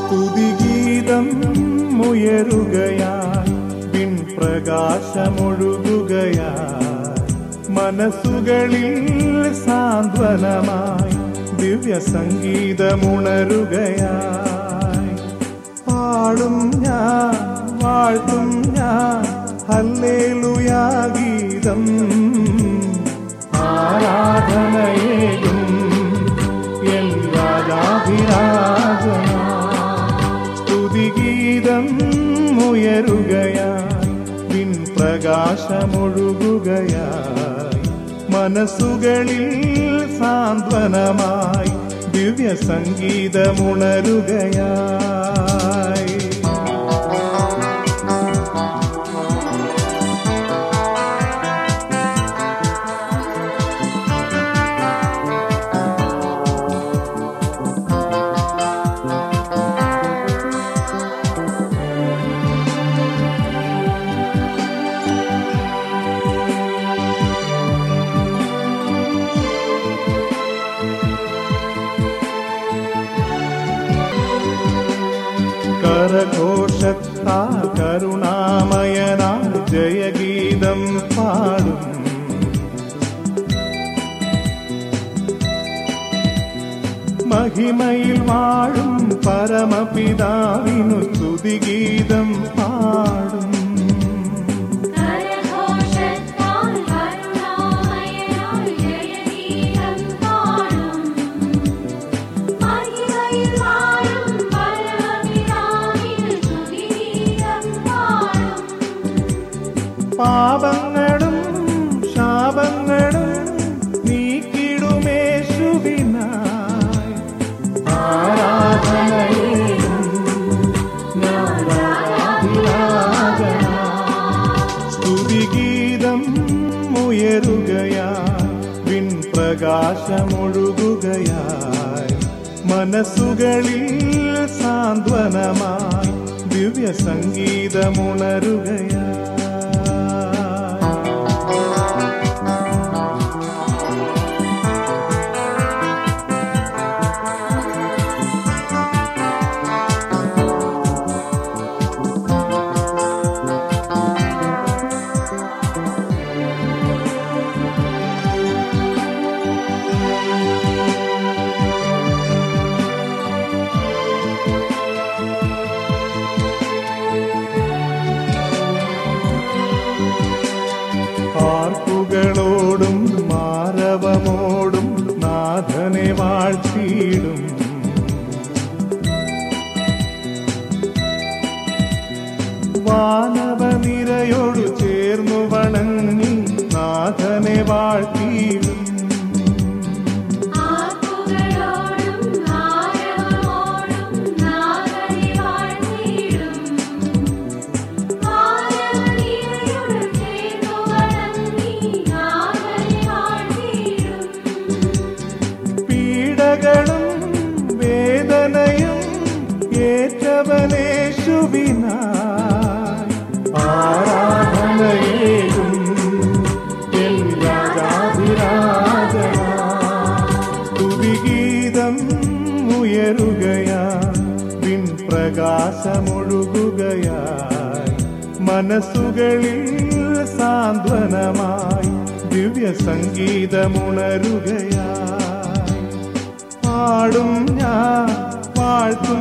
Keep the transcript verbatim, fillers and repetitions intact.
സ്തുതിഗീതം ഉയരുകയായി വിൺപ്രകാശമൊഴുകുകയായി മനസ്സുകളിൽ സാന്ത്വനമായി ദിവ്യ സംഗീതമുണരുകയായി പാടും ഞാൻ വാഴ്ത്തും ഞാൻ ഹല്ലേലൂയാ ഗീതം ആരാധനയേകും എൻ രാജാധിരാജനാ സ്തുതിഗീതം ഉയരുകയായി വിൺപ്രകാശമൊഴുകുകയായി മനസ്സുകളിൽ സാന്ത്വനമായി ദിവ്യ സംഗീതമുണരുകയായി കരഘോഷത്താൽ കരുണാമയനായ ജയഗീതം പാടും മഹിമയിൽ വാഴും പരമപിതാവിനു സ്തുതിഗീതം പാടും പാപങ്ങളും ശാപങ്ങളും നീക്കിടുമേശുവിനായി ആരാധനയേകും സ്തുതിഗീതം ഉയരുകയായി വിൺപ്രകാശമൊഴുകുകയായി മനസ്സുകളിൽ സാന്ത്വനമായി ദിവ്യ സംഗീതമുണരുകയായി ോടും മാരവമോടും നാഥനെ വാഴ്ത്തിയിടും വാനവനിരയോടു ചേർന്നു വണങ്ങി നാഥനെ വാഴ്ത്തിയിടും വേദനയും ഏറ്റവനേശുവിനായി ആരാധനയേകും എൻ രാജാധിരാജനാ സ്തുതിഗീതം ഉയരുകയായി വിൺപ്രകാശമൊഴുകുകയായി മനസ്സുകളിൽ സാന്ത്വനമായി ദിവ്യ സംഗീതമുണരുകയായി പാടും ഞാൻ വാഴ്ത്തും